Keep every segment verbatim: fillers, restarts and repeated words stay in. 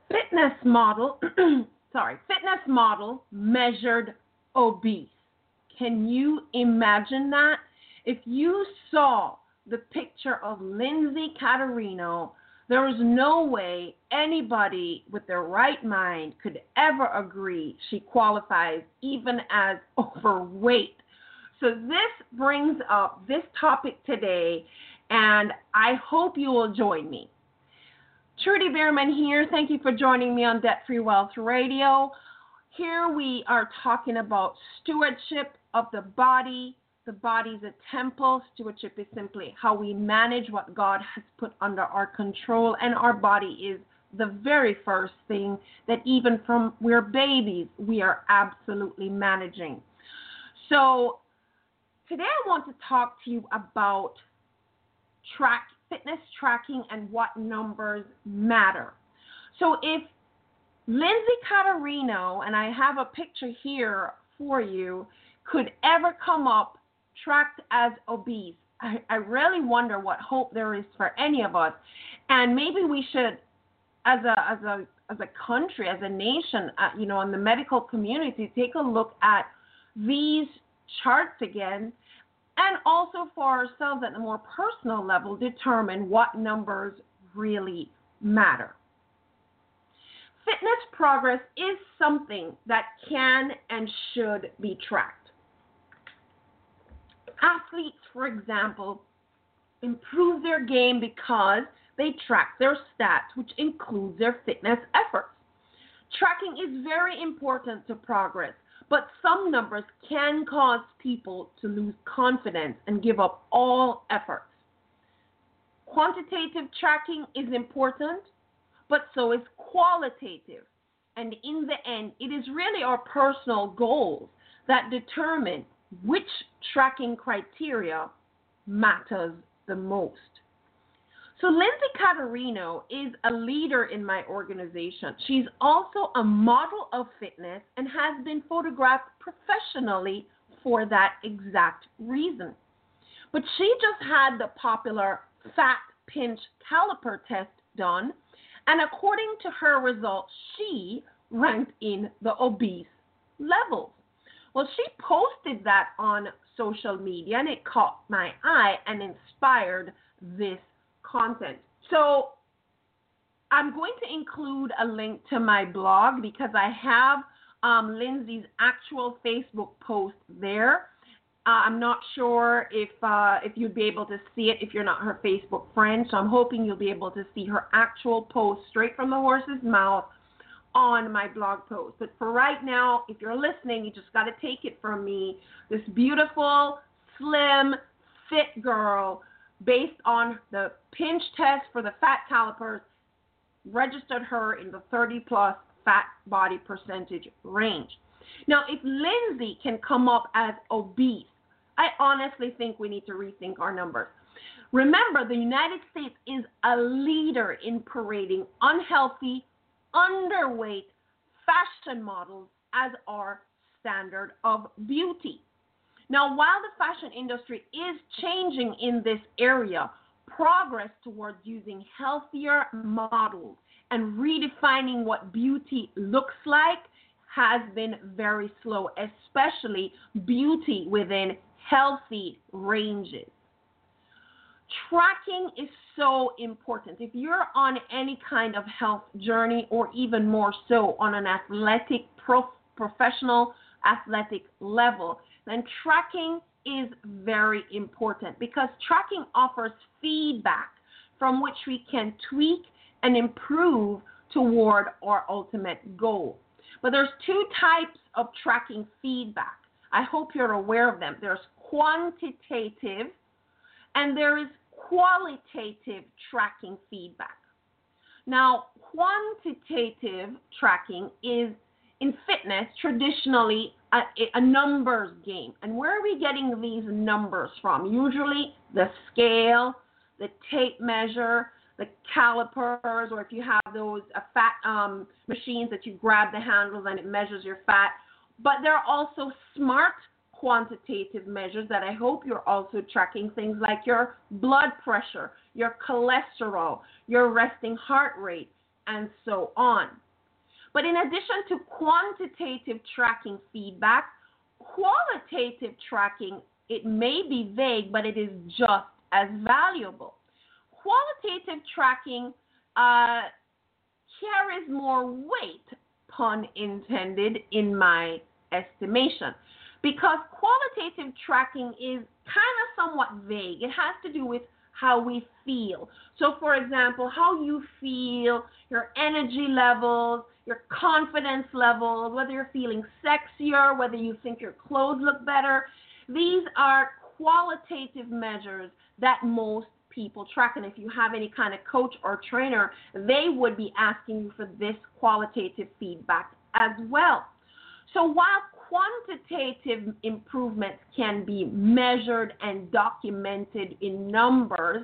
Fitness model, sorry, fitness model measured obese. Can you imagine that? If you saw the picture of Lindsay Caterino, there is no way anybody with their right mind could ever agree she qualifies even as overweight. So this brings up this topic today, and I hope you will join me. Trudy Bierman here. Thank you for joining me on Debt Free Wealth Radio. Here we are talking about stewardship of the body. The body is a temple. Stewardship is simply how we manage what God has put under our control, and our body is the very first thing that even from we're babies, we are absolutely managing. So today I want to talk to you about track fitness tracking and what numbers matter. So if Lindsay Caterino, and I have a picture here for you, could ever come up tracked as obese, I, I really wonder what hope there is for any of us. And maybe we should, as a as a as a country, as a nation, uh, you know, in the medical community, take a look at these charts again, and also for ourselves at a more personal level, determine what numbers really matter. Fitness progress is something that can and should be tracked. Athletes, for example, improve their game because they track their stats, which includes their fitness efforts. Tracking is very important to progress, but some numbers can cause people to lose confidence and give up all efforts. Quantitative tracking is important, but so is qualitative. And in the end, it is really our personal goals that determine which tracking criteria matters the most. So Lindsay Caterino is a leader in my organization. She's also a model of fitness and has been photographed professionally for that exact reason. But she just had the popular fat pinch caliper test done, and according to her results, she ranked in the obese levels. Well, she posted that on social media, and it caught my eye and inspired this content. So I'm going to include a link to my blog because I have um, Lindsay's actual Facebook post there. Uh, I'm not sure if uh, if you'd be able to see it if you're not her Facebook friend, so I'm hoping you'll be able to see her actual post straight from the horse's mouth on my blog post. But for right now, if you're listening, you just got to take it from me. This beautiful, slim, fit girl, based on the pinch test for the fat calipers, registered her in the thirty plus fat body percentage range. Now, if Lindsay can come up as obese, I honestly think we need to rethink our numbers. Remember, the United States is a leader in parading unhealthy, underweight fashion models as our standard of beauty. Now, while the fashion industry is changing in this area, progress towards using healthier models and redefining what beauty looks like has been very slow, especially beauty within healthy ranges. Tracking is so important. If you're on any kind of health journey, or even more so on an athletic, prof- professional athletic level, then tracking is very important because tracking offers feedback from which we can tweak and improve toward our ultimate goal. But there's two types of tracking feedback. I hope you're aware of them. There's quantitative and there is qualitative tracking feedback. Now, quantitative tracking is, in fitness, traditionally a, a numbers game. And where are we getting these numbers from? Usually the scale, the tape measure, the calipers, or if you have those uh, fat um, machines that you grab the handles and it measures your fat. But there are also smart quantitative measures that I hope you're also tracking, things like your blood pressure, your cholesterol, your resting heart rate, and so on. But in addition to quantitative tracking feedback, qualitative tracking, it may be vague, but it is just as valuable. Qualitative tracking uh, carries more weight, pun intended, in my estimation, because qualitative tracking is kind of somewhat vague. It has to do with how we feel. So, for example, how you feel, your energy levels, your confidence levels, whether you're feeling sexier, whether you think your clothes look better. These are qualitative measures that most people track. And if you have any kind of coach or trainer, they would be asking you for this qualitative feedback as well. So while quantitative improvements can be measured and documented in numbers,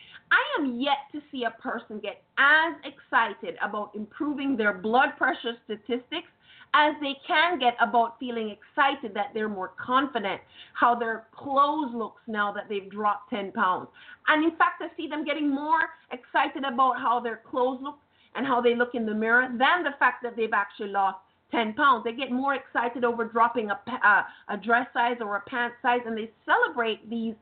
I am yet to see a person get as excited about improving their blood pressure statistics as they can get about feeling excited that they're more confident, how their clothes looks now that they've dropped ten pounds. And in fact, I see them getting more excited about how their clothes look and how they look in the mirror than the fact that they've actually lost ten pounds. They get more excited over dropping a, a, a dress size or a pant size, and they celebrate these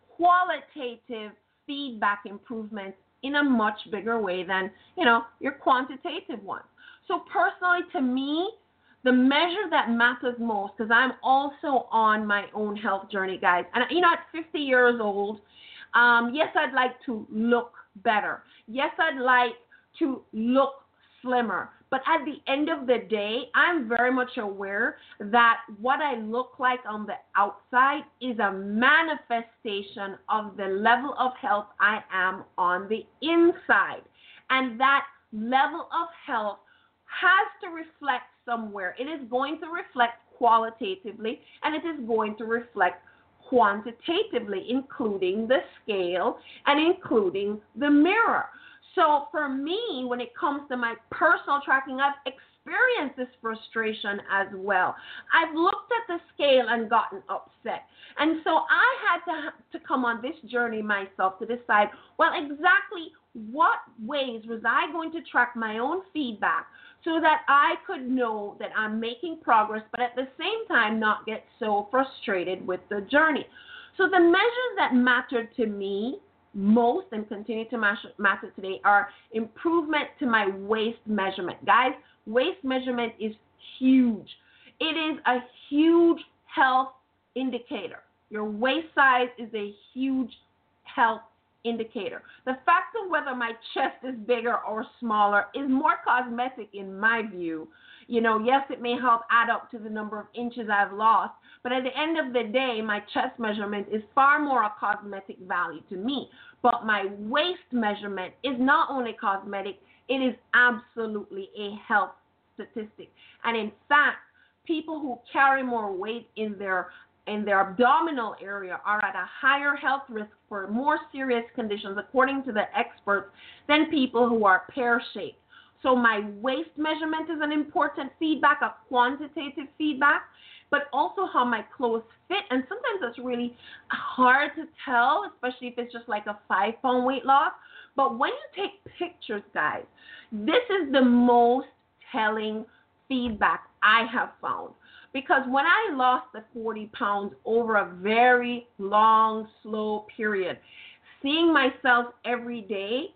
qualitative feedback improvements in a much bigger way than, you know, your quantitative ones. So personally, to me, the measure that matters most, because I'm also on my own health journey, guys. And, you know, at fifty years old, um, yes, I'd like to look better. Yes, I'd like to look slimmer. But at the end of the day, I'm very much aware that what I look like on the outside is a manifestation of the level of health I am on the inside. And that level of health has to reflect somewhere. It is going to reflect qualitatively, and it is going to reflect quantitatively, including the scale and including the mirror. So for me, when it comes to my personal tracking, I've experienced this frustration as well. I've looked at the scale and gotten upset. And so I had to, to come on this journey myself to decide, well, exactly what ways was I going to track my own feedback so that I could know that I'm making progress, but at the same time not get so frustrated with the journey. So the measures that mattered to me most and continue to matter today are improvement to my waist measurement. Guys, waist measurement is huge. It is a huge health indicator. Your waist size is a huge health indicator. The fact of whether my chest is bigger or smaller is more cosmetic in my view. You know, yes, it may help add up to the number of inches I've lost, but at the end of the day, my chest measurement is far more a cosmetic value to me. But my waist measurement is not only cosmetic, it is absolutely a health statistic. And in fact, people who carry more weight in their in their abdominal area are at a higher health risk for more serious conditions, according to the experts, than people who are pear-shaped. So my waist measurement is an important feedback, a quantitative feedback, but also how my clothes fit. And sometimes it's really hard to tell, especially if it's just like a five-pound weight loss. But when you take pictures, guys, this is the most telling feedback I have found. Because when I lost the forty pounds over a very long, slow period, seeing myself every day,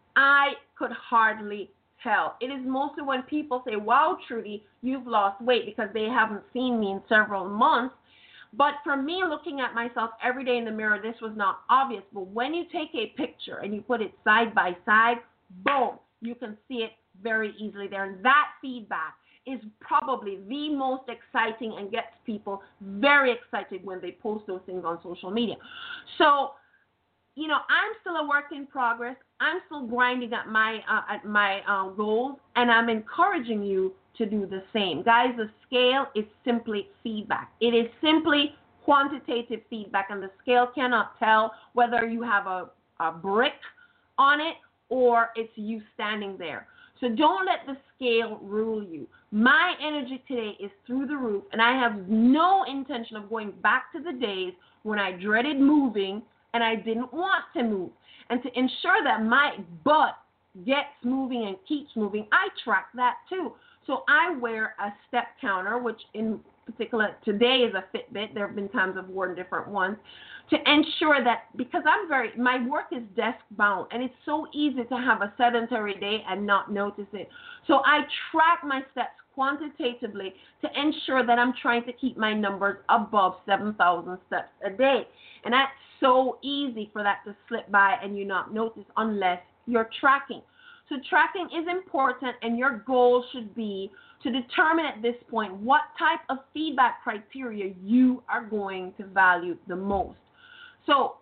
I could hardly tell. It is mostly when people say, wow, Trudy, you've lost weight, because they haven't seen me in several months. But for me, looking at myself every day in the mirror, this was not obvious. But when you take a picture and you put it side by side, boom, you can see it very easily there. And that feedback is probably the most exciting and gets people very excited when they post those things on social media. So, you know, I'm still a work in progress. I'm still grinding at my uh, at my uh, goals, and I'm encouraging you to do the same. Guys, the scale is simply feedback. It is simply quantitative feedback, and the scale cannot tell whether you have a, a brick on it or it's you standing there. So don't let the scale rule you. My energy today is through the roof, and I have no intention of going back to the days when I dreaded moving and I didn't want to move. And to ensure that my butt gets moving and keeps moving, I track that too. So I wear a step counter, which in particular today is a Fitbit. There have been times I've worn different ones to ensure that, because I'm very, my work is desk bound and it's so easy to have a sedentary day and not notice it. So I track my steps quantitatively to ensure that I'm trying to keep my numbers above seven thousand steps a day. And that's so easy for that to slip by and you not notice unless you're tracking. So tracking is important, and your goal should be to determine at this point what type of feedback criteria you are going to value the most. So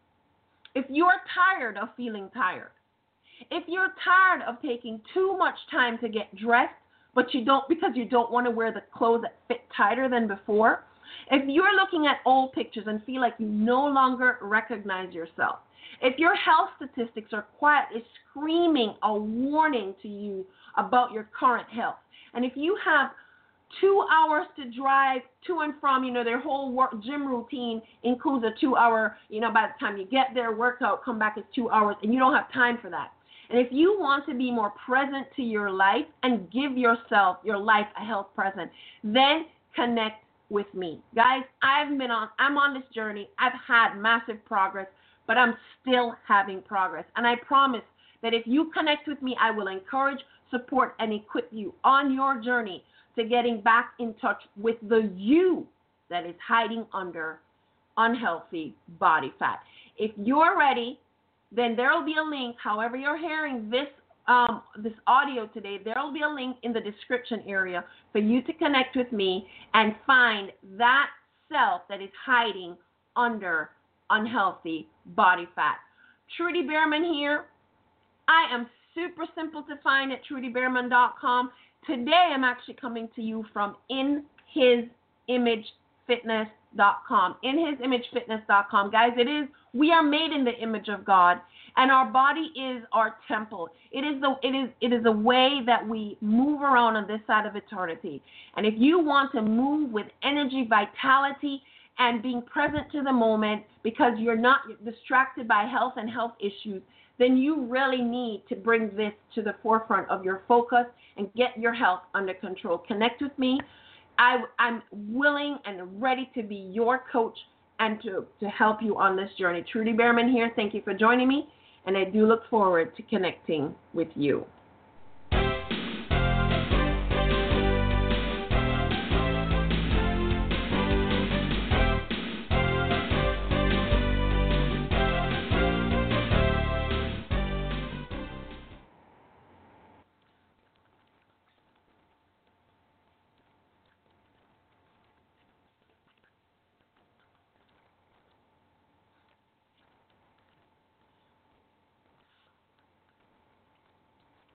if you're tired of feeling tired, if you're tired of taking too much time to get dressed, but you don't, because you don't want to wear the clothes that fit tighter than before, if you're looking at old pictures and feel like you no longer recognize yourself, if your health statistics are quietly screaming a warning to you about your current health, and if you have two hours to drive to and from, you know, their whole work, gym routine includes a two-hour, you know, by the time you get there, workout, come back, it's two hours, and you don't have time for that. And if you want to be more present to your life and give yourself, your life, a health present, then connect with me. Guys, I've been on, I'm on this journey. I've had massive progress, but I'm still having progress. And I promise that if you connect with me, I will encourage, support, and equip you on your journey to getting back in touch with the you that is hiding under unhealthy body fat. If you're ready, then there will be a link. However you're hearing this um, this audio today, there will be a link in the description area for you to connect with me and find that self that is hiding under unhealthy body fat. Trudy Behrman here. I am super simple to find at trudy behrman dot com. Today I'm actually coming to you from in his image fitness dot com. in his image fitness dot com. Guys, it is, we are made in the image of God, and our body is our temple. It is the it is it is a way that we move around on this side of eternity. And if you want to move with energy, vitality, and being present to the moment because you're not distracted by health and health issues, then you really need to bring this to the forefront of your focus and get your health under control. Connect with me. I, I'm willing and ready to be your coach and to, to help you on this journey. Trudy Behrman here. Thank you for joining me, and I do look forward to connecting with you.